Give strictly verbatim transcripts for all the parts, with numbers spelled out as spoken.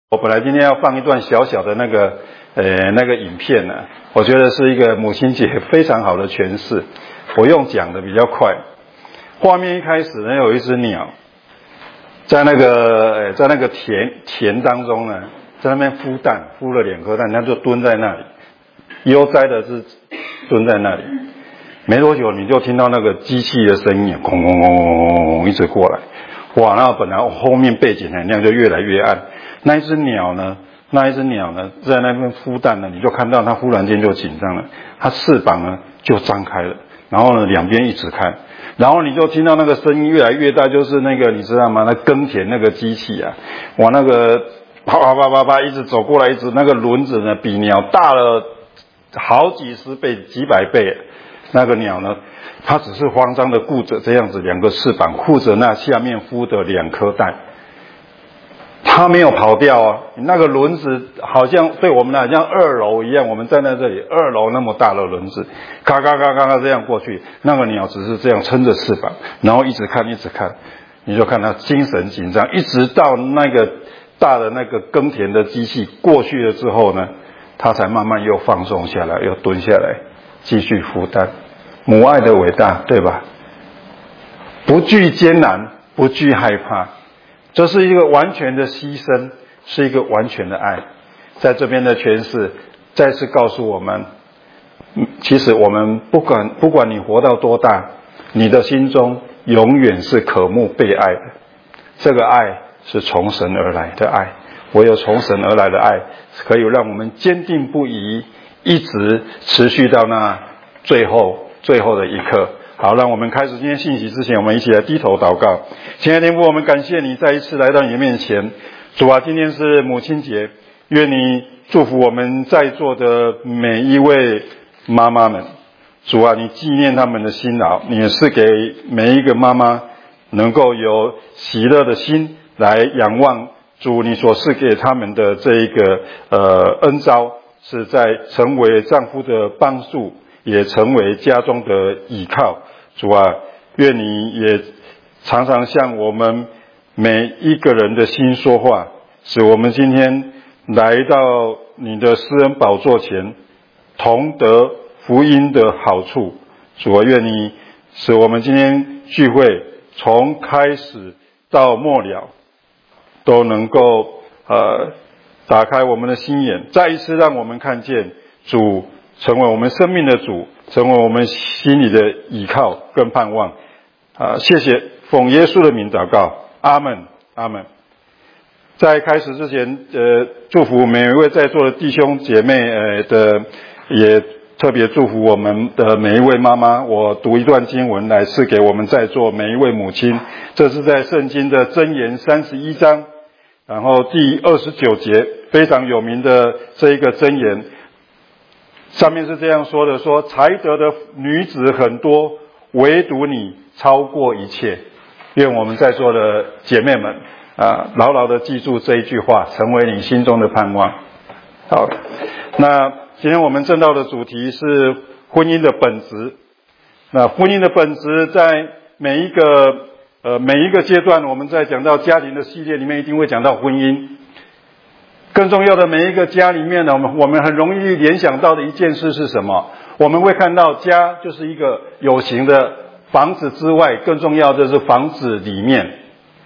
我本来今天要放一段小小的那个呃那个影片呢、啊，我觉得是一个母亲节非常好的诠释。我用讲的比较快。画面一开始呢，有一只鸟在那个呃在那个田田当中呢，在那边孵蛋，孵了两颗蛋，它就蹲在那里，悠哉的是蹲在那里。没多久，你就听到那个机器的声音，轰轰轰轰轰一直过来。哇，那本来后面背景很亮，就越来越暗。那一只鸟呢？那一只鸟呢，在那边孵蛋呢，你就看到它忽然间就紧张了，它翅膀呢就张开了，然后呢两边一直看，然后你就听到那个声音越来越大，就是那个你知道吗？那耕田那个机器啊，哇，那个啪啪啪啪啪一直走过来，一直那个轮子呢比鸟大了好几十倍、几百倍。那个鸟呢，它只是慌张的顾着这样子两个翅膀，护着那下面孵的两颗蛋。它没有跑掉啊！那个轮子好像对我们来讲二楼一样，我们站在这里，二楼那么大的轮子，咔咔咔咔咔这样过去。那个鸟只是这样撑着翅膀，然后一直看，一直看，你就看它精神紧张，一直到那个大的那个耕田的机器过去了之后呢，它才慢慢又放松下来，又蹲下来，继续孵蛋。母爱的伟大，对吧？不惧艰难，不惧害怕。这是一个完全的牺牲，是一个完全的爱。在这边的诠释再次告诉我们，其实我们不管不管你活到多大，你的心中永远是渴慕被爱的。这个爱是从神而来的爱，唯有从神而来的爱可以让我们坚定不移，一直持续到那最后最后的一刻。好，让我们开始今天信息之前，我们一起来低头祷告。亲爱的天父，我们感谢你再一次来到你的面前。主啊，今天是母亲节，愿你祝福我们在座的每一位妈妈们。主啊，你纪念他们的辛劳，你也是给每一个妈妈能够有喜乐的心来仰望主你所赐给他们的这一个呃恩召，是在成为丈夫的帮助，也成为家中的倚靠。主啊，愿你也常常向我们每一个人的心说话，使我们今天来到你的施恩宝座前，同得福音的好处。主啊，愿你使我们今天聚会从开始到末了都能够呃打开我们的心眼，再一次让我们看见主成为我们生命的主，成为我们心里的依靠跟盼望。啊，谢谢，奉耶稣的名祷告，阿们，阿们。在开始之前，呃，祝福每一位在座的弟兄姐妹，呃的，也特别祝福我们的每一位妈妈。我读一段经文来赐给我们在座每一位母亲，这是在圣经的箴言三十一章，然后第二十九节，非常有名的这一个箴言。上面是这样说的，说才德的女子很多，唯独你超过一切。愿我们在座的姐妹们啊，牢牢的记住这一句话，成为你心中的盼望。好，那今天我们正道的主题是婚姻的本质。那婚姻的本质在每一个呃每一个阶段，我们在讲到家庭的系列里面，一定会讲到婚姻。更重要的，每一个家里面呢，我们我们很容易联想到的一件事是什么？我们会看到家就是一个有形的房子之外，更重要的是房子里面。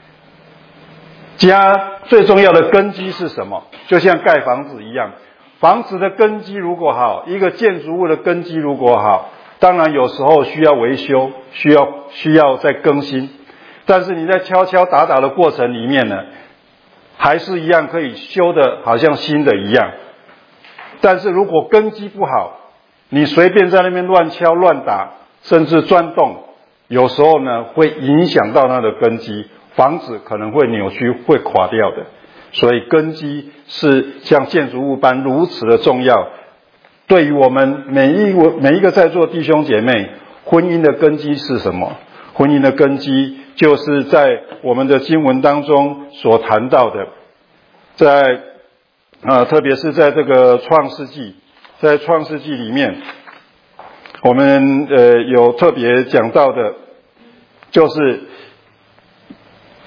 家最重要的根基是什么？就像盖房子一样，房子的根基如果好，一个建筑物的根基如果好，当然有时候需要维修，需要需要再更新，但是你在敲敲打打的过程里面呢，还是一样可以修的好像新的一样。但是如果根基不好，你随便在那边乱敲乱打，甚至钻洞，有时候呢会影响到它的根基，房子可能会扭曲，会垮掉的。所以根基是像建筑物般如此的重要。对于我们每一位每一个在座弟兄姐妹，婚姻的根基是什么？婚姻的根基就是在我们的经文当中所谈到的，在呃，特别是在这个创世纪，在创世纪里面，我们呃有特别讲到的，就是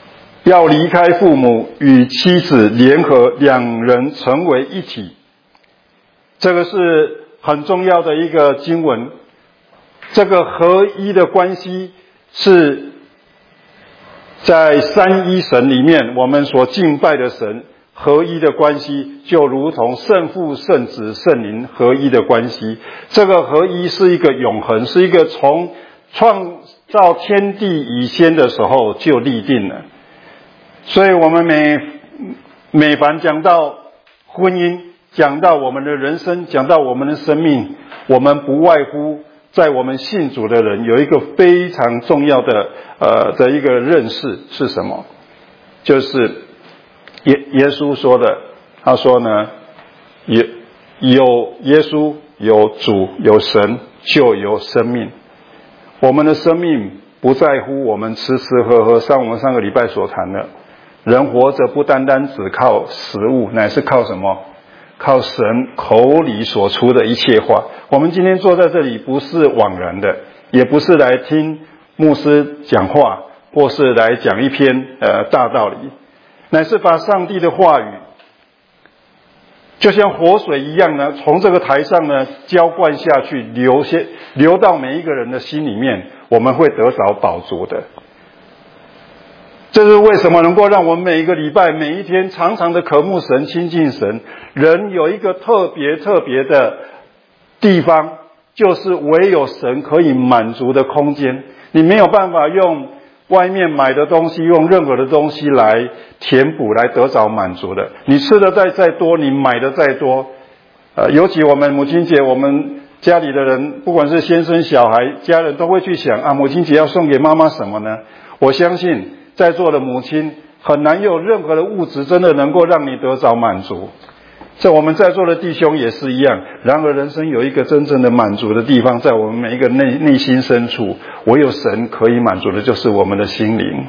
要离开父母，与妻子联合，两人成为一体。这个是很重要的一个经文。这个合一的关系是在三一神里面我们所敬拜的神合一的关系，就如同圣父、圣子、圣灵合一的关系。这个合一是一个永恒，是一个从创造天地以先的时候就立定了。所以我们每每凡讲到婚姻，讲到我们的人生，讲到我们的生命，我们不外乎在我们信主的人有一个非常重要的呃的一个认识是什么？就是耶耶稣说的，他说呢，有有耶稣，有主，有神，就有生命。我们的生命不在乎我们吃吃喝喝，像我们上个礼拜所谈的，人活着不单单只靠食物，乃是靠什么？靠神口里所出的一切话。我们今天坐在这里不是枉然的，也不是来听牧师讲话，或是来讲一篇呃大道理，乃是把上帝的话语就像活水一样呢，从这个台上呢浇灌下去，流些流到每一个人的心里面，我们会得着饱足的。这是为什么能够让我们每一个礼拜、每一天常常的渴慕神、亲近神。人有一个特别特别的地方，就是唯有神可以满足的空间。你没有办法用外面买的东西，用任何的东西来填补，来得着满足的。你吃的再再多，你买的再多，呃，尤其我们母亲节，我们家里的人，不管是先生、小孩、家人，都会去想啊，母亲节要送给妈妈什么呢？我相信在座的母亲很难有任何的物质真的能够让你得着满足。这我们在座的弟兄也是一样。然而人生有一个真正的满足的地方，在我们每一个内内心深处，唯有神可以满足的就是我们的心灵。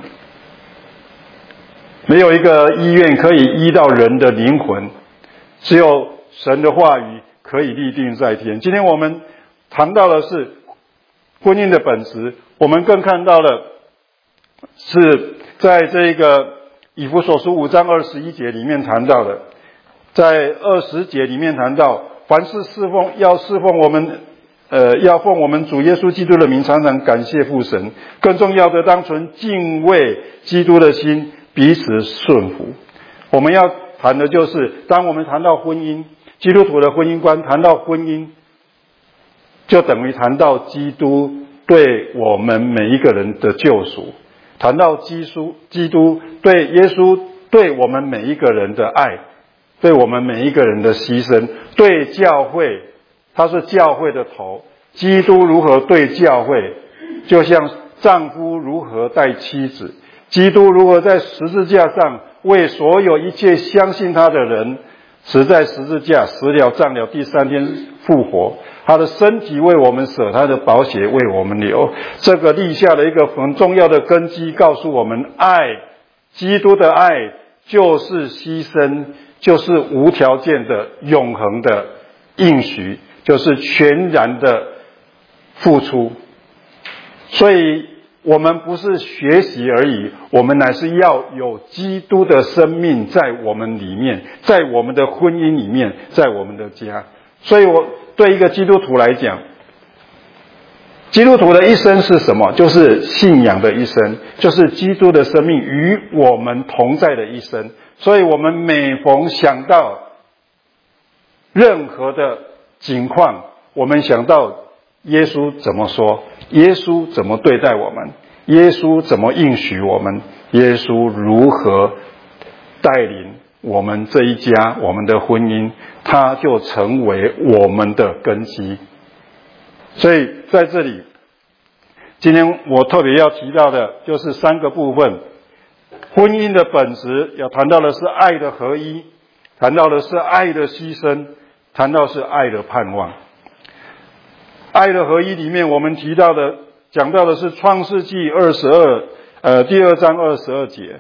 没有一个医院可以医到人的灵魂，只有神的话语可以立定在天。今天我们谈到的是婚姻的本质，我们更看到了是在这个以弗所书五章二十一节里面谈到的，在二十节里面谈到，凡是侍奉要侍奉我们呃，要奉我们主耶稣基督的名，常常感谢父神。更重要的，当存敬畏基督的心，彼此顺服。我们要谈的就是，当我们谈到婚姻，基督徒的婚姻观，谈到婚姻，就等于谈到基督对我们每一个人的救赎，谈到基督基督对耶稣对我们每一个人的爱，对我们每一个人的牺牲，对教会，他是教会的头，基督如何对教会，就像丈夫如何待妻子，基督如何在十字架上为所有一切相信他的人死在十字架，死了葬了，第三天复活，他的身体为我们舍，他的宝血为我们流。这个立下了一个很重要的根基，告诉我们爱，基督的爱就是牺牲，就是无条件的永恒的应许，就是全然的付出。所以我们不是学习而已，我们乃是要有基督的生命在我们里面，在我们的婚姻里面，在我们的家。所以我对一个基督徒来讲，基督徒的一生是什么？就是信仰的一生，就是基督的生命与我们同在的一生。所以我们每逢想到任何的情况，我们想到耶稣怎么说，耶稣怎么对待我们，耶稣怎么应许我们，耶稣如何带领我们这一家，我们的婚姻，他就成为我们的根基。所以在这里，今天我特别要提到的就是三个部分。婚姻的本质要谈到的是爱的合一，谈到的是爱的牺牲，谈到是爱的盼望。爱的合一里面，我们提到的讲到的是创世纪二十二呃第二章二十二节。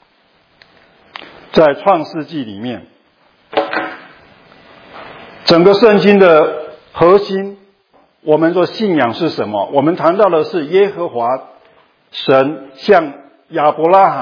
在创世纪里面，整个圣经的核心，我们说信仰是什么？我们谈到的是耶和华神向亚伯拉罕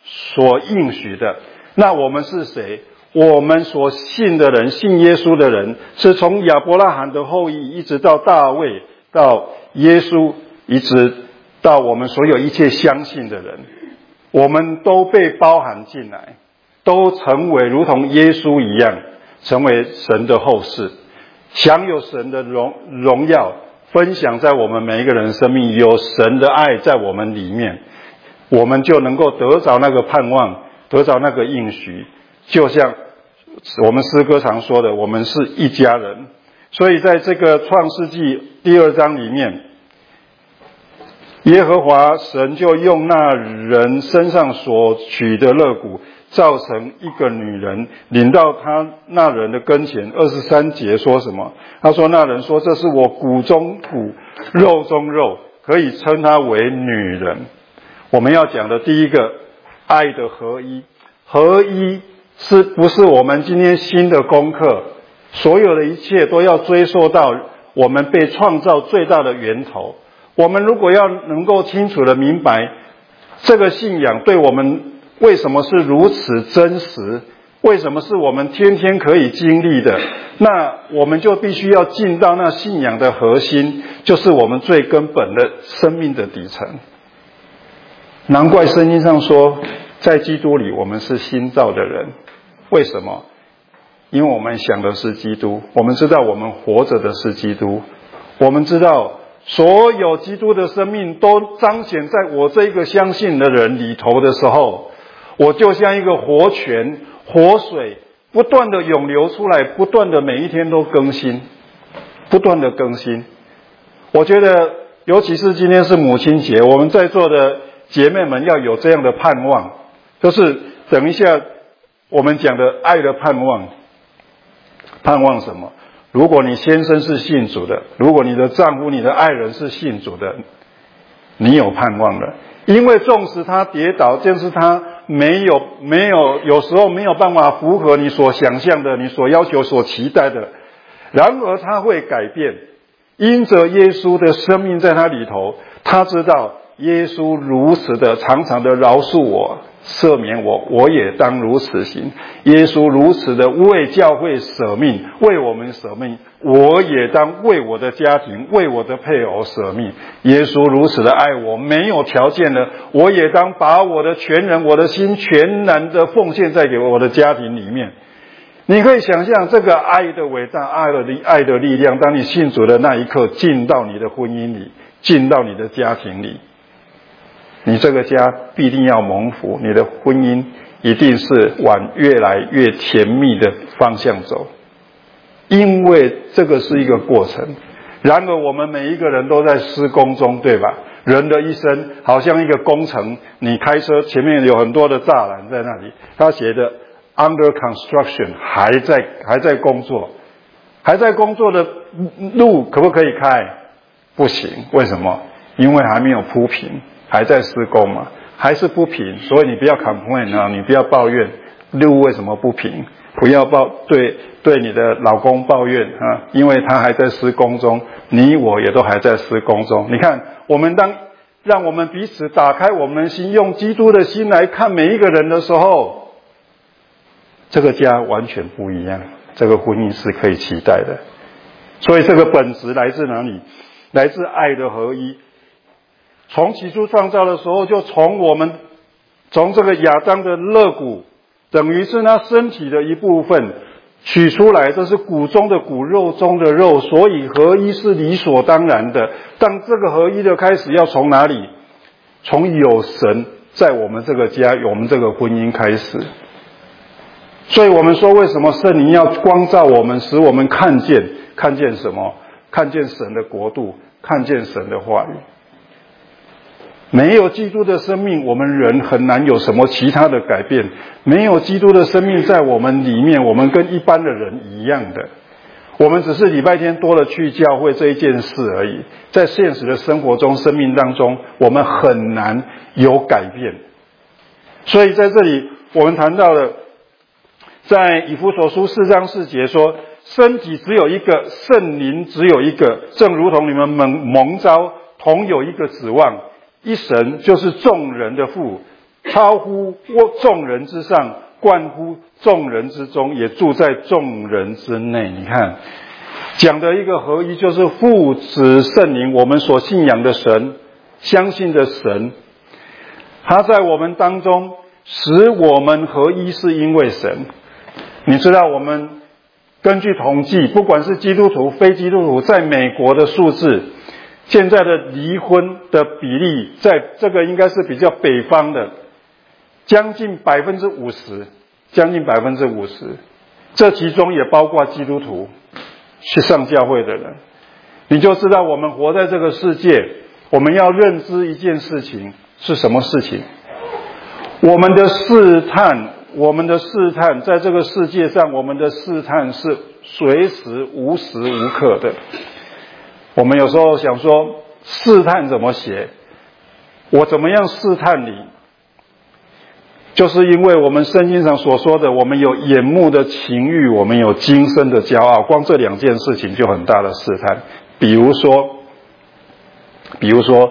所应许的。那我们是谁？我们所信的人，信耶稣的人，是从亚伯拉罕的后裔一直到大卫，到耶稣，一直到我们所有一切相信的人，我们都被包含进来，都成为如同耶稣一样，成为神的后嗣，享有神的荣荣耀，分享在我们每一个人生命，有神的爱在我们里面，我们就能够得着那个盼望，得着那个应许。就像我们诗歌常说的，我们是一家人。所以在这个创世纪第二章里面，耶和华神就用那人身上所取的肋骨造成一个女人，领到他那人的跟前。二十三节说什么？他说那人说，这是我骨中骨，肉中肉，可以称她为女人。我们要讲的第一个，爱的合一。合一是不是我们今天新的功课？所有的一切都要追溯到我们被创造最大的源头。我们如果要能够清楚的明白这个信仰对我们为什么是如此真实，为什么是我们天天可以经历的，那我们就必须要进到那信仰的核心，就是我们最根本的生命的底层。难怪圣经上说，在基督里我们是新造的人。为什么？因为我们想的是基督，我们知道我们活着的是基督，我们知道所有基督的生命都彰显在我这一个相信的人里头的时候，我就像一个活泉、活水，不断的涌流出来，不断的每一天都更新，不断的更新。我觉得尤其是今天是母亲节，我们在座的姐妹们要有这样的盼望，就是等一下我们讲的爱的盼望。盼望什么？如果你先生是信主的，如果你的丈夫、你的爱人是信主的，你有盼望了。因为纵使他跌倒，就是他没有没有有时候没有办法符合你所想象的、你所要求、所期待的，然而他会改变。因着耶稣的生命在他里头，他知道耶稣如此的常常的饶恕我、赦免我，我也当如此行。耶稣如此的为教会舍命，为我们舍命，我也当为我的家庭、为我的配偶舍命。耶稣如此的爱我，没有条件的，我也当把我的全人、我的心全然的奉献在给我的家庭里面。你可以想象这个爱的伟大、爱的力、爱的力量，当你信主的那一刻，进到你的婚姻里，进到你的家庭里，你这个家必定要蒙福，你的婚姻一定是往越来越甜蜜的方向走，因为这个是一个过程。然而我们每一个人都在施工中，对吧？人的一生好像一个工程，你开车前面有很多的栅栏在那里，他写的 under construction， 还在还在工作，还在工作的路可不可以开？不行，为什么？因为还没有铺平，还在施工嘛，还是不平。所以你不要 complain 啊，你不要抱怨路为什么不平，不要抱对对你的老公抱怨啊，因为他还在施工中，你我也都还在施工中。你看，我们当让我们彼此打开我们的心，用基督的心来看每一个人的时候，这个家完全不一样，这个婚姻是可以期待的。所以这个本质来自哪里？来自爱的合一。从起初创造的时候，就从我们从这个亚当的肋骨，等于是他身体的一部分取出来，这是骨中的骨，肉中的肉，所以合一是理所当然的。但这个合一的开始要从哪里？从有神在我们这个家，我们这个婚姻开始。所以我们说，为什么圣灵要光照我们，使我们看见看见什么？看见神的国度，看见神的话语。没有基督的生命，我们人很难有什么其他的改变。没有基督的生命在我们里面，我们跟一般的人一样的。我们只是礼拜天多了去教会这一件事而已。在现实的生活中、生命当中，我们很难有改变。所以在这里，我们谈到了，在以弗所书四章四节说，身体只有一个，圣灵只有一个，正如同你们蒙蒙召同有一个指望。一神就是众人的父， 超乎众人之上，贯乎众人之中，也住在众人之内。你看，讲的一个合一，就是父子圣灵，我们所信仰的神，相信的神，他在我们当中使我们合一，是因为神。你知道，我们根据统计，不管是基督徒非基督徒，在美国的数字，现在的离婚的比例，在这个应该是比较北方的，将近百分之五十，将近百分之五十，这其中也包括基督徒去上教会的人。你就知道我们活在这个世界，我们要认知一件事情是什么事情？我们的试探，我们的试探，在这个世界上，我们的试探是随时无时无刻的。我们有时候想说，试探怎么写？我怎么样试探你？就是因为我们圣经上所说的，我们有眼目的情欲，我们有今生的骄傲，光这两件事情就很大的试探。比如说，比如说，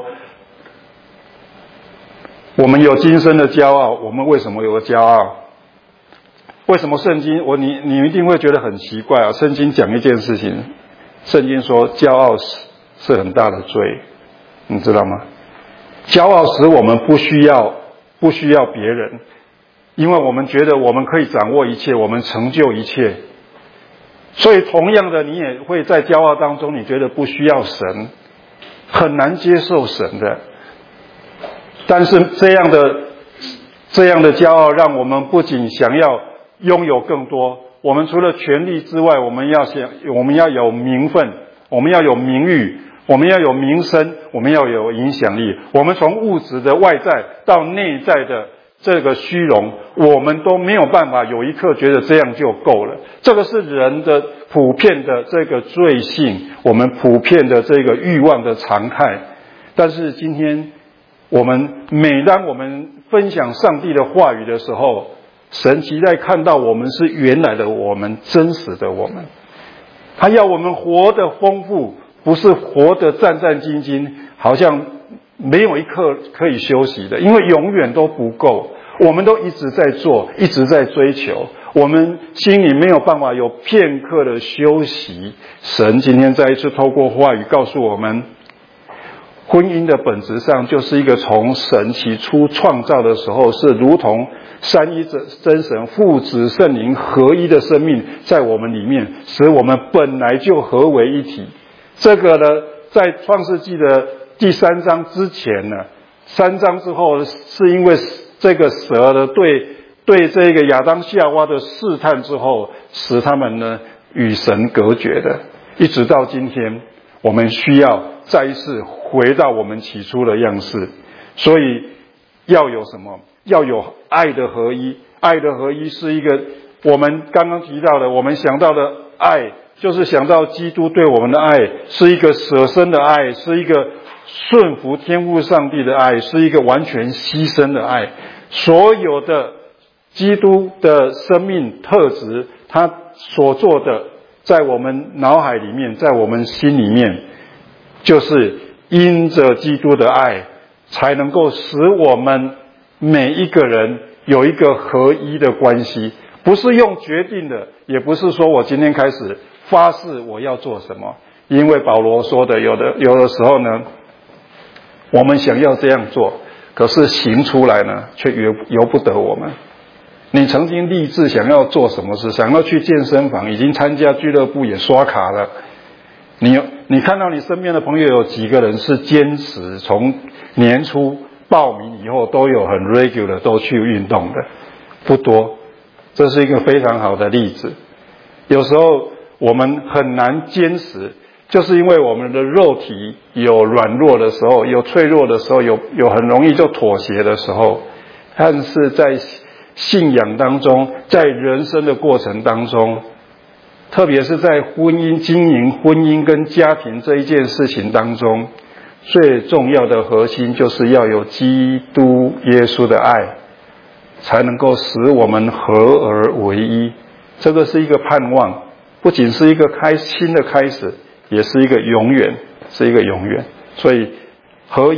我们有今生的骄傲，我们为什么有个骄傲？为什么圣经我你你一定会觉得很奇怪啊？圣经讲一件事情，圣经说骄傲是是很大的罪，你知道吗？骄傲使我们不需要不需要别人，因为我们觉得我们可以掌握一切，我们成就一切。所以同样的，你也会在骄傲当中，你觉得不需要神，很难接受神的。但是这样的这样的骄傲，让我们不仅想要拥有更多，我们除了权力之外，我们要想，我们要有名分，我们要有名誉，我们要有名声，我们要有影响力。我们从物质的外在到内在的这个虚荣，我们都没有办法有一刻觉得这样就够了。这个是人的普遍的这个罪性，我们普遍的这个欲望的常态。但是今天我们每当我们分享上帝的话语的时候，神期待看到我们是原来的我们，真实的我们。他要我们活得丰富，不是活得战战兢兢，好像没有一刻可以休息的，因为永远都不够。我们都一直在做，一直在追求，我们心里没有办法有片刻的休息。神今天再一次透过话语告诉我们，婚姻的本质上就是一个从神起初创造的时候，是如同三一真神父子圣灵合一的生命在我们里面，使我们本来就合为一体。这个呢，在创世纪的第三章之前呢，三章之后是因为这个蛇的对对这个亚当夏娃的试探之后，使他们呢与神隔绝的，一直到今天，我们需要再一次回到我们起初的样式。所以要有什么？要有爱的合一。爱的合一是一个我们刚刚提到的，我们想到的爱，就是想到基督对我们的爱，是一个舍身的爱，是一个顺服天父上帝的爱，是一个完全牺牲的爱。所有的基督的生命特质，他所做的，在我们脑海里面，在我们心里面，就是因着基督的爱，才能够使我们每一个人有一个合一的关系。不是用决定的，也不是说我今天开始发誓我要做什么，因为保罗说的，有的有的时候呢，我们想要这样做，可是行出来呢，却由由不得我们。你曾经立志想要做什么事，想要去健身房，已经参加俱乐部，也刷卡了。你你看到你身边的朋友有几个人是坚持从年初报名以后都有很 regular 都去运动的？不多。这是一个非常好的例子。有时候我们很难坚持，就是因为我们的肉体有软弱的时候，有脆弱的时候，有有很容易就妥协的时候。但是在信仰当中，在人生的过程当中，特别是在婚姻经营婚姻跟家庭这一件事情当中，最重要的核心就是要有基督耶稣的爱，才能够使我们合而为一。这个是一个盼望，不仅是一个开新的开始，也是一个永远，是一个永远。所以合一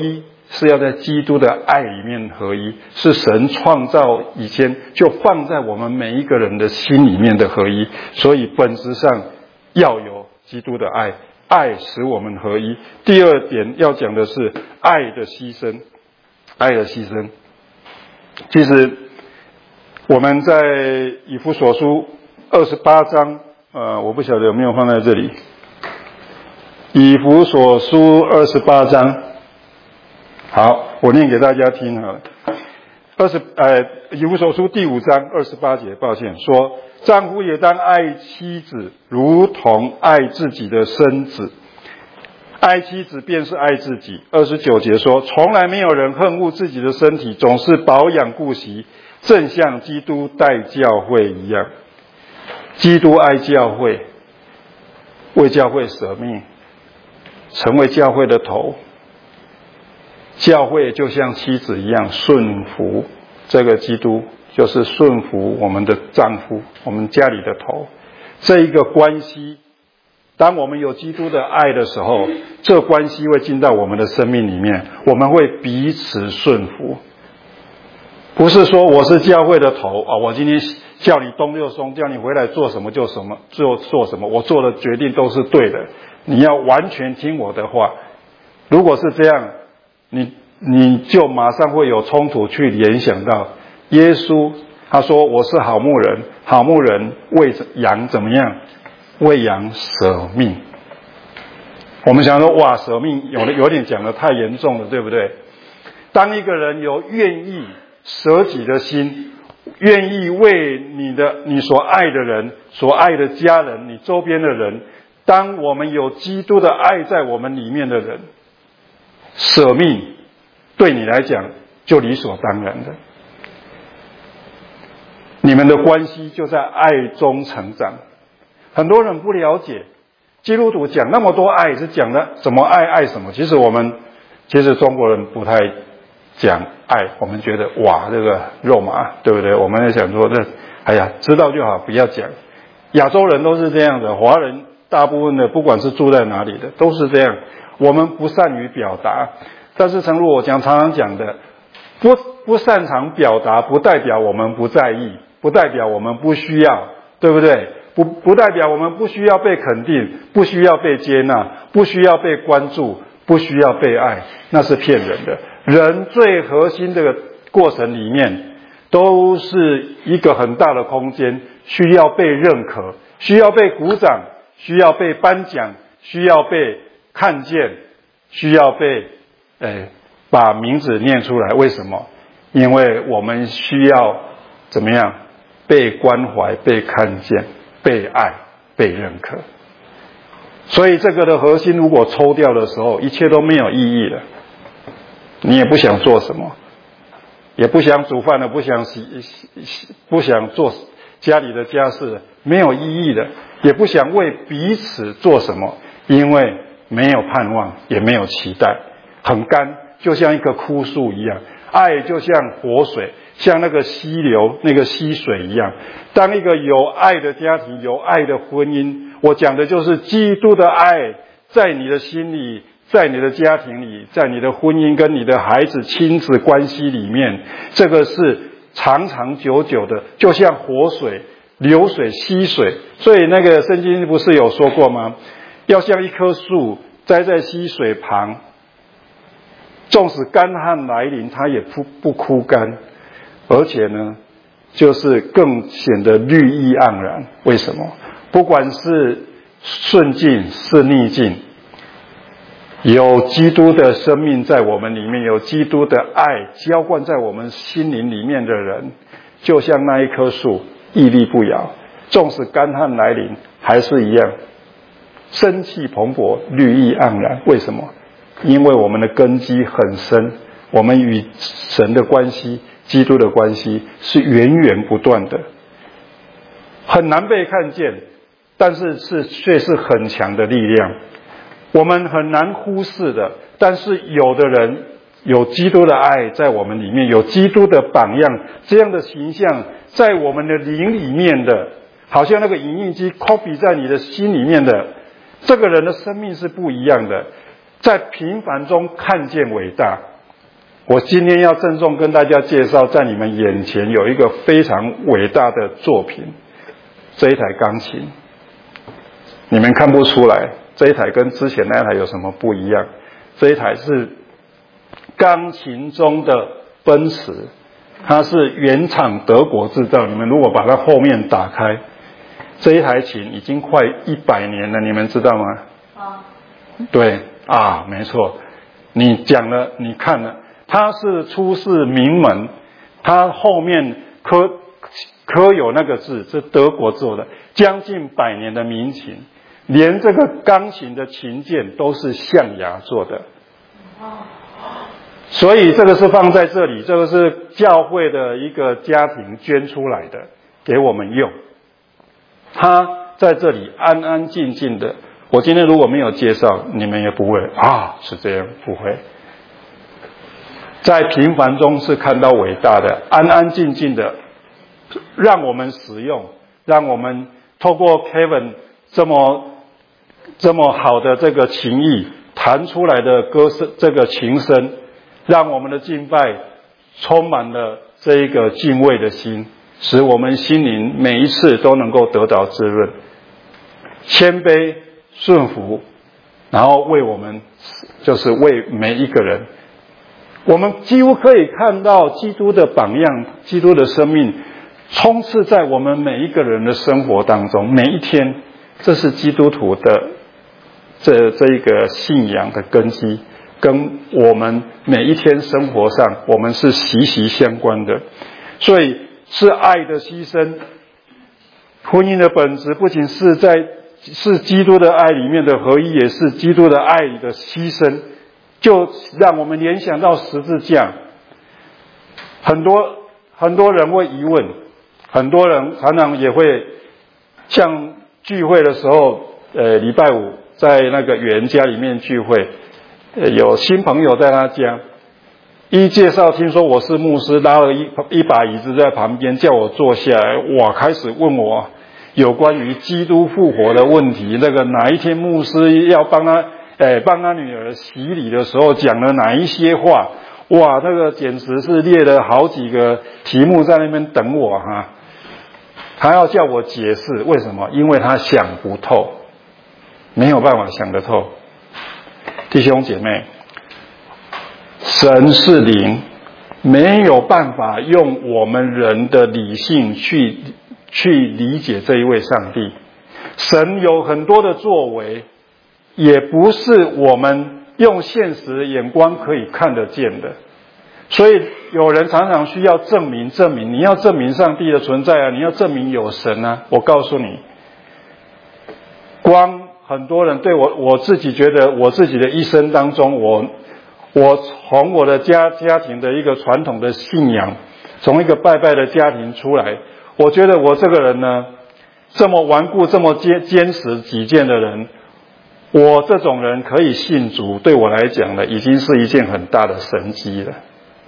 是要在基督的爱里面合一，是神创造以前就放在我们每一个人的心里面的合一，所以本质上要有基督的爱，爱使我们合一。第二点要讲的是爱的牺牲，爱的牺牲。其实我们在以弗所书二十八章，呃，我不晓得有没有放在这里。以弗所书二十八章，好，我念给大家听哈。二十呃，以弗所书第五章二十八节，抱歉，说丈夫也当爱妻子，如同爱自己的身子。爱妻子便是爱自己。二十九节说，从来没有人恨恶自己的身体，总是保养顾惜，正像基督待教会一样。基督爱教会，为教会舍命，成为教会的头。教会就像妻子一样顺服这个基督，就是顺服我们的丈夫，我们家里的头。这一个关系，当我们有基督的爱的时候，这关系会进到我们的生命里面，我们会彼此顺服。不是说我是教会的头啊，我今天叫你东就松，叫你回来做什么就什么，做做什么，我做的决定都是对的，你要完全听我的话。如果是这样，你你就马上会有冲突，去联想到耶稣他说我是好牧人，好牧人为羊怎么样？为羊舍命。我们想说哇，舍命有的有点讲得太严重了，对不对？当一个人有愿意舍己的心，愿意为你的你所爱的人，所爱的家人，你周边的人，当我们有基督的爱在我们里面的人，舍命对你来讲就理所当然的。你们的关系就在爱中成长。很多人不了解，基督徒讲那么多爱，是讲的怎么爱爱什么。其实我们其实中国人不太讲爱，我们觉得哇这个肉麻，对不对？我们在想说这哎呀知道就好，不要讲。亚洲人都是这样的，华人大部分的不管是住在哪里的都是这样，我们不善于表达。但是诚如我讲常常讲的，不不擅长表达不代表我们不在意，不代表我们不需要，对不对？不不代表我们不需要被肯定，不需要被接纳，不需要被关注，不需要被爱，那是骗人的。人最核心的过程里面，都是一个很大的空间，需要被认可，需要被鼓掌，需要被颁奖，需要被看见，需要被哎把名字念出来。为什么？因为我们需要怎么样？被关怀，被看见，被爱，被认可。所以这个的核心如果抽掉的时候，一切都没有意义了。你也不想做什么，也不想煮饭了，不想洗洗不想做家里的家事，没有意义的，也不想为彼此做什么，因为没有盼望，也没有期待，很干，就像一棵枯树一样。爱就像活水，像那个溪流，那个溪水一样。当一个有爱的家庭，有爱的婚姻，我讲的就是基督的爱在你的心里，在你的家庭里，在你的婚姻跟你的孩子亲子关系里面，这个是长长久久的，就像活水、流水、溪水。所以那个圣经不是有说过吗？要像一棵树栽在溪水旁，纵使干旱来临，它也不不枯干，而且呢，就是更显得绿意盎然。为什么？不管是顺境是逆境，有基督的生命在我们里面，有基督的爱浇灌在我们心灵里面的人，就像那一棵树屹立不摇，纵使干旱来临还是一样生气蓬勃，绿意盎然。为什么？因为我们的根基很深，我们与神的关系，基督的关系是源源不断的，很难被看见，但是是却是很强的力量，我们很难忽视的。但是有的人有基督的爱在我们里面，有基督的榜样，这样的形象在我们的灵里面的，好像那个影印机 copy 在你的心里面的，这个人的生命是不一样的，在平凡中看见伟大， 我今天要郑重跟大家介绍，在你们眼前有一个非常伟大的作品，这一台钢琴。你们看不出来，这一台跟之前那一台有什么不一样？这一台是钢琴中的奔驰，它是原厂德国制造。你们如果把它后面打开，这一台琴已经快一百年了，你们知道吗？啊，对啊，没错，你讲了，你看了，它是出自名门，它后面刻刻有那个字，是德国做的，将近百年的名琴，连这个钢琴的琴键都是象牙做的。所以这个是放在这里，这个是教会的一个家庭捐出来的，给我们用。他在这里安安静静的，我今天如果没有介绍，你们也不会啊，是这样，不会。在平凡中是看到伟大的，安安静静的，让我们使用，让我们透过 Kevin 这么这么好的这个情谊弹出来的歌声，这个琴声，让我们的敬拜充满了这一个敬畏的心，使我们心灵每一次都能够得到滋润，谦卑顺服，然后为我们，就是为每一个人，我们几乎可以看到基督的榜样，基督的生命充斥在我们每一个人的生活当中，每一天，这是基督徒的这这一个信仰的根基，跟我们每一天生活上我们是息息相关的。所以是爱的牺牲，婚姻的本质不仅是在是基督的爱里面的合一，也是基督的爱里的牺牲，就让我们联想到十字架。很多很多人会疑问，很多人常常也会像聚会的时候，呃，礼拜五在那个远家里面聚会，呃，有新朋友在他家，一介绍听说我是牧师，拉了一一把椅子在旁边叫我坐下来，哇，开始问我有关于基督复活的问题，那个哪一天牧师要帮他，诶，帮他女儿洗礼的时候讲了哪一些话，哇，那个简直是列了好几个题目在那边等我哈。他要叫我解释为什么，因为他想不透，没有办法想得透。弟兄姐妹，神是灵，没有办法用我们人的理性去去理解这一位上帝。神有很多的作为，也不是我们用现实的眼光可以看得见的。所以有人常常需要证明证明，你要证明上帝的存在啊，你要证明有神啊。我告诉你，光很多人对我我自己觉得我自己的一生当中，我我从我的家家庭的一个传统的信仰，从一个拜拜的家庭出来，我觉得我这个人呢，这么顽固这么坚坚持己见的人，我这种人可以信主，对我来讲呢，已经是一件很大的神迹了。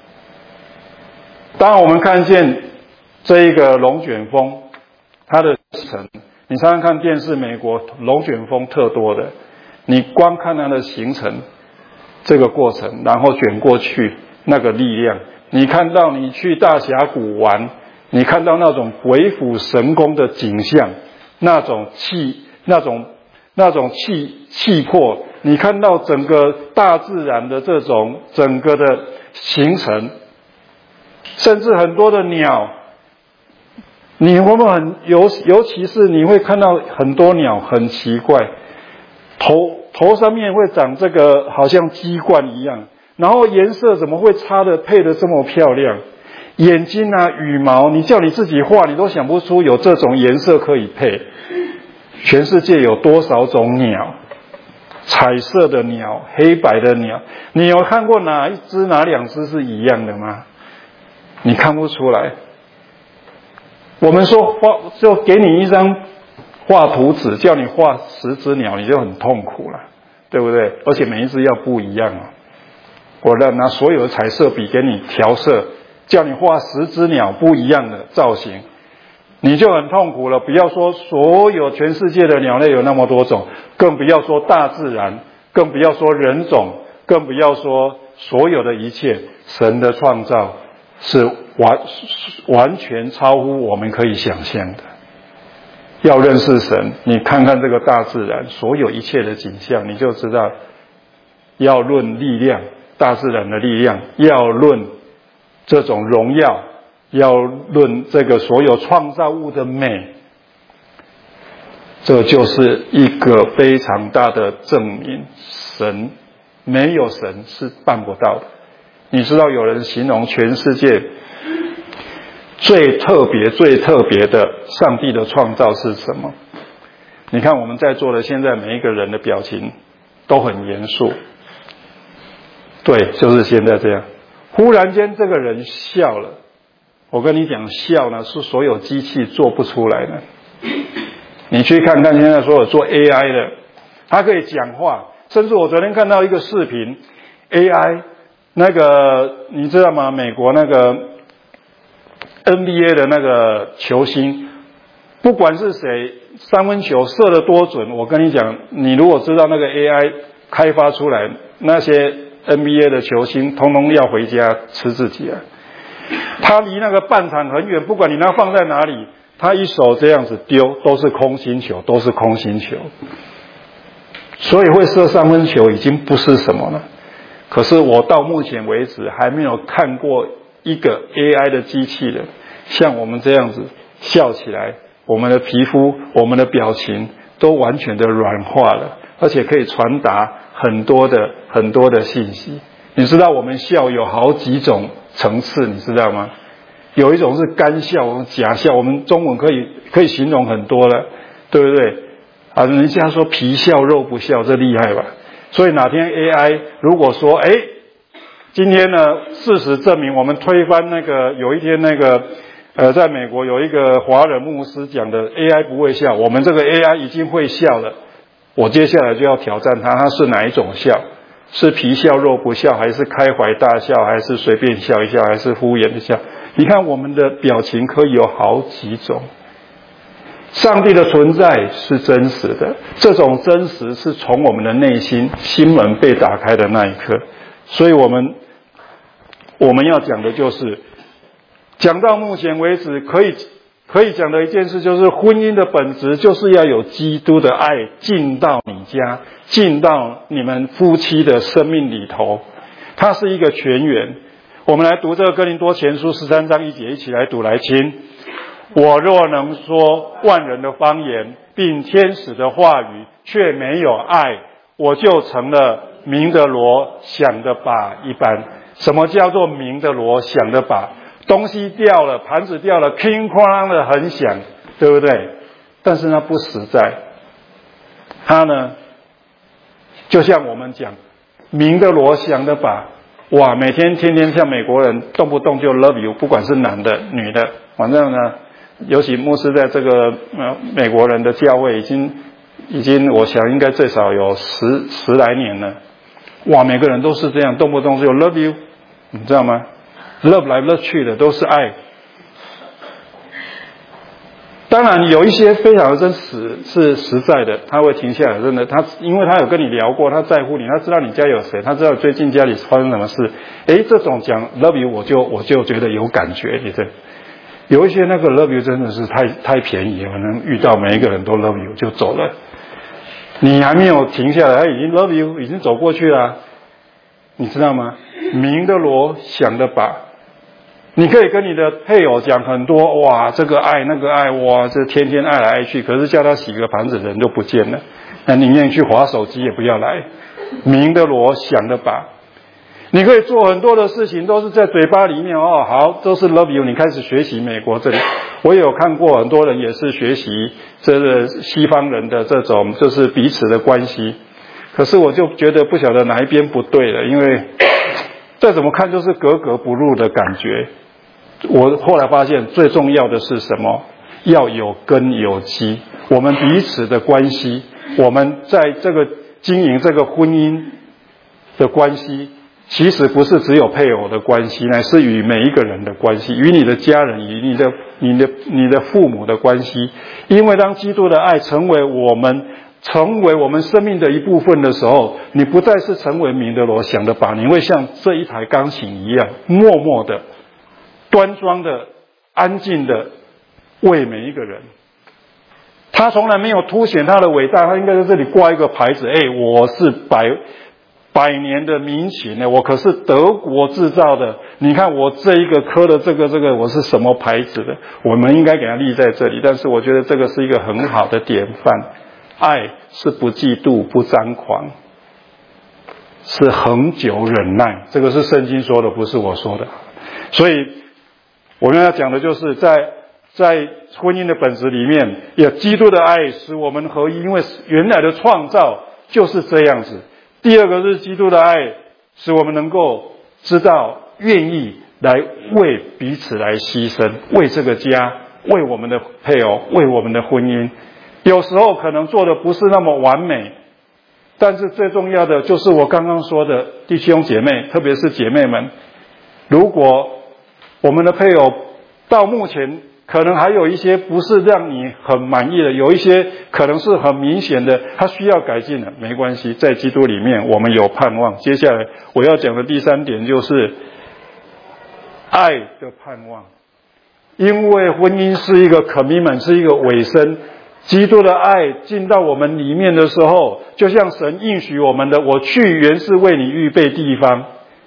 当我们看见这一个龙卷风，它的程，你常常看电视，美国龙卷风特多的，你光看它的形成这个过程，然后卷过去那个力量，你看到你去大峡谷玩，你看到那种鬼斧神工的景象，那种气那种那种气气魄，你看到整个大自然的这种整个的形成，甚至很多的鸟，你会不会很尤尤其是你会看到很多鸟很奇怪，头头上面会长这个好像鸡冠一样，然后颜色怎么会插的配的这么漂亮？眼睛啊，羽毛，你叫你自己画，你都想不出有这种颜色可以配。全世界有多少种鸟？彩色的鸟，黑白的鸟，你有看过哪一只哪两只是一样的吗？你看不出来。我们说画，就给你一张画图纸，叫你画十只鸟，你就很痛苦了，对不对？而且每一只要不一样啊！我拿所有的彩色笔给你调色，叫你画十只鸟不一样的造型，你就很痛苦了。不要说所有全世界的鸟类有那么多种，更不要说大自然，更不要说人种，更不要说所有的一切，神的创造是完完全超乎我们可以想象的。要认识神，你看看这个大自然所有一切的景象，你就知道，要论力量，大自然的力量，要论这种荣耀，要论这个所有创造物的美，这就是一个非常大的证明，神没有神是办不到的。你知道有人形容全世界最特别最特别的上帝的创造是什么？你看我们在座的现在每一个人的表情都很严肃，对，就是现在这样。忽然间这个人笑了，我跟你讲，笑呢是所有机器做不出来的。你去看看现在所有做 A I 的，他可以讲话，甚至我昨天看到一个视频 ，A I 那个你知道吗？美国那个 N B A 的那个球星，不管是谁，三分球射得多准，我跟你讲，你如果知道那个 A I 开发出来，那些 N B A 的球星通通要回家吃自己啊！他离那个半场很远，不管你那放在哪里，他一手这样子丢，都是空心球，都是空心球。所以会射三分球已经不是什么了。可是我到目前为止还没有看过一个 A I 的机器人像我们这样子笑起来，我们的皮肤、我们的表情都完全的软化了，而且可以传达很多的很多的信息。你知道我们笑有好几种层次，你知道吗？有一种是干笑、假笑，我们中文可以可以形容很多了，对不对？啊，人家说皮笑肉不笑，这厉害吧？所以哪天 A I 如果说，哎，今天呢，事实证明我们推翻那个，有一天那个，呃，在美国有一个华人牧师讲的 A I 不会笑，我们这个 A I 已经会笑了。我接下来就要挑战他，他是哪一种笑？是皮笑肉不笑，还是开怀大笑，还是随便笑一笑，还是敷衍的笑？你看我们的表情可以有好几种。上帝的存在是真实的，这种真实是从我们的内心心门被打开的那一刻。所以我们我们要讲的就是，讲到目前为止可以可以讲的一件事，就是婚姻的本质就是要有基督的爱进到你家，进到你们夫妻的生命里头，它是一个全员。我们来读这个哥林多前书十三章一节，一起来读来听。我若能说万人的方言，并天使的话语，却没有爱，我就成了鸣的锣响的靶一般。什么叫做鸣的锣响的靶？东西掉了，盘子掉了，乒乓的很响，对不对？但是呢不实在。它呢就像我们讲鸣的锣响的靶，哇，每天天天像美国人动不动就 love you， 不管是男的女的，反正呢尤其牧师在这个呃美国人的教会已经已经我想应该最少有十十来年了，哇，每个人都是这样，动不动就 love you， 你知道吗？ love 来 love 去的都是爱。当然有一些非常的真实是实在的，他会停下来，真的，他因为他有跟你聊过，他在乎你，他知道你家有谁，他知道最近家里发生什么事，诶，这种讲 love you 我就我就觉得有感觉，你这有一些那个 love you 真的是太太便宜了，可能遇到每一个人都 love you 就走了，你还没有停下来，他已经 love you 已经走过去了，你知道吗？鸣的锣响的靶，你可以跟你的配偶讲很多，哇，这个爱那个爱，哇，这天天爱来爱去，可是叫他洗个盘子人就不见了，那宁愿去滑手机也不要来。鸣的锣响的靶，你可以做很多的事情都是在嘴巴里面哦，好，都是 love you。你开始学习美国这里，我也有看过很多人也是学习这个西方人的这种就是彼此的关系，可是我就觉得不晓得哪一边不对了，因为再怎么看就是格格不入的感觉。我后来发现最重要的是什么？要有根有基，我们彼此的关系，我们在这个经营这个婚姻的关系，其实不是只有配偶的关系，乃是与每一个人的关系，与你的家人，与你的你的你的父母的关系。因为当基督的爱成为我们成为我们生命的一部分的时候，你不再是成为明的罗想的把，你会像这一台钢琴一样，默默的、端庄的、安静的为每一个人。他从来没有凸显他的伟大，他应该在这里挂一个牌子，哎，我是百百年的民琴呢，我可是德国制造的。你看我这一个刻的这个这个，我是什么牌子的？我们应该给它立在这里。但是我觉得这个是一个很好的典范。爱是不嫉妒、不张狂，是恒久忍耐。这个是圣经说的，不是我说的。所以我们要讲的就是在在婚姻的本质里面，有基督的爱使我们合一，因为原来的创造就是这样子。第二个是基督的爱使我们能够知道愿意来为彼此来牺牲，为这个家，为我们的配偶，为我们的婚姻。有时候可能做的不是那么完美，但是最重要的就是我刚刚说的，弟兄姐妹，特别是姐妹们，如果我们的配偶到目前可能还有一些不是让你很满意的，有一些可能是很明显的他需要改进的，没关系，在基督里面我们有盼望。接下来我要讲的第三点就是爱的盼望。因为婚姻是一个 commitment， 是一个委身，基督的爱进到我们里面的时候，就像神应许我们的，我去原是为你预备地方。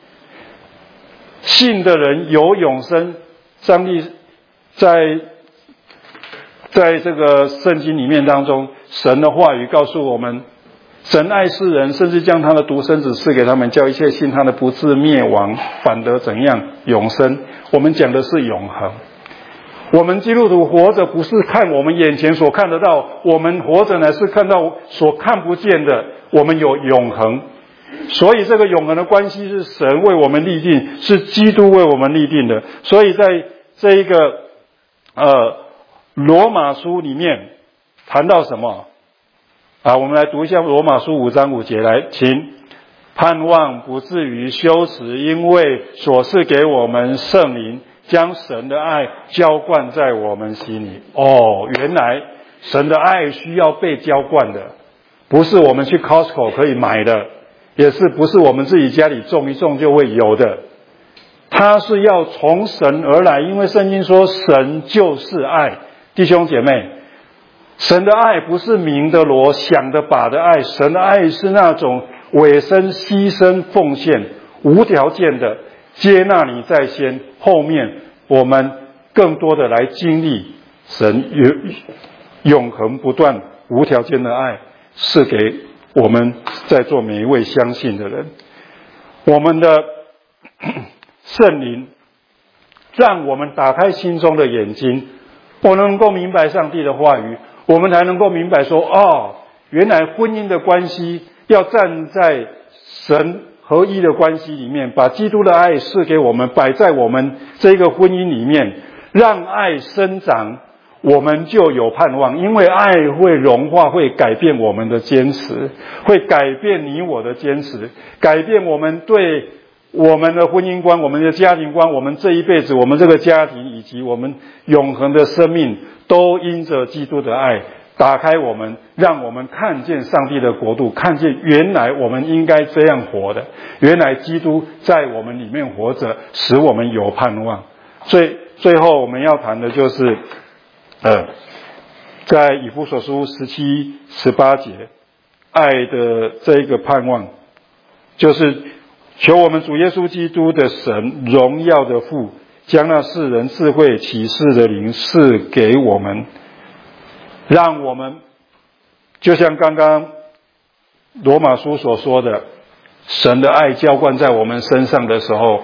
信的人有永生。上帝在在这个圣经里面当中，神的话语告诉我们，神爱世人，甚至将他的独生子赐给他们，叫一切信他的不至灭亡，反得怎样永生。我们讲的是永恒。我们基督徒活着不是看我们眼前所看得到，我们活着乃是看到所看不见的，我们有永恒。所以这个永恒的关系是神为我们立定，是基督为我们立定的。所以在这一个呃罗马书里面谈到什么啊？我们来读一下罗马书五章五节，来，请。盼望不至于羞耻，因为所赐给我们圣灵，将神的爱浇灌在我们心里。哦，原来神的爱需要被浇灌的，不是我们去 Costco 可以买的，也是不是我们自己家里种一种就会有的。它是要从神而来，因为圣经说神就是爱。弟兄姐妹，神的爱不是明的罗想的把的爱，神的爱是那种委身牺牲奉献无条件的接纳你在先，后面我们更多的来经历神永恒不断无条件的爱，是给我们在座每一位相信的人。我们的圣灵让我们打开心中的眼睛，我们能够明白上帝的话语，我们才能够明白说，哦，原来婚姻的关系要站在神合一的关系里面，把基督的爱赐给我们，摆在我们这个婚姻里面，让爱生长，我们就有盼望。因为爱会融化，会改变我们的坚持，会改变你我的坚持，改变我们对我们的婚姻观，我们的家庭观，我们这一辈子，我们这个家庭以及我们永恒的生命，都因着基督的爱打开我们，让我们看见上帝的国度，看见原来我们应该这样活的，原来基督在我们里面活着，使我们有盼望。最最后我们要谈的就是呃，在以弗所书十七、十八节，爱的这一个盼望，就是求我们主耶稣基督的神，荣耀的父，将那世人智慧启示的灵赐给我们，让我们就像刚刚罗马书所说的，神的爱浇灌在我们身上的时候，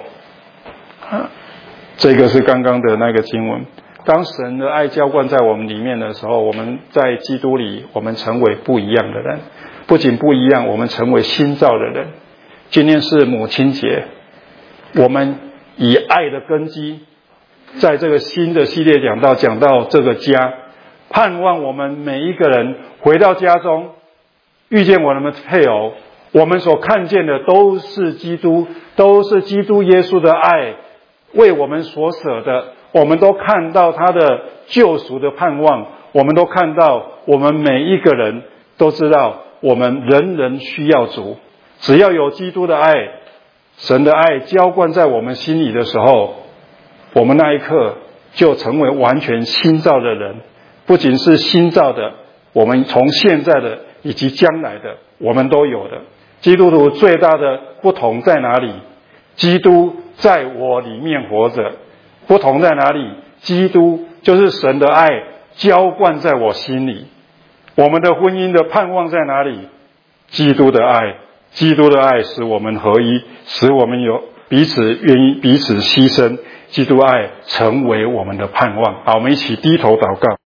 这个是刚刚的那个经文。当神的爱浇灌在我们里面的时候，我们在基督里，我们成为不一样的人。不仅不一样，我们成为新造的人。今天是母亲节，我们以爱的根基，在这个新的系列讲到讲到这个家，盼望我们每一个人回到家中，遇见我们的配偶，我们所看见的都是基督，都是基督耶稣的爱为我们所舍的，我们都看到他的救赎的盼望，我们都看到我们每一个人都知道我们人人需要主，只要有基督的爱，神的爱浇灌在我们心里的时候，我们那一刻就成为完全新造的人。不仅是新造的，我们从现在的以及将来的我们都有的。基督徒最大的不同在哪里？基督在我里面活着。不同在哪里？基督就是神的爱浇灌在我心里。我们的婚姻的盼望在哪里？基督的爱，基督的爱使我们合一，使我们有彼此愿意彼此牺牲，基督爱成为我们的盼望。好，我们一起低头祷告。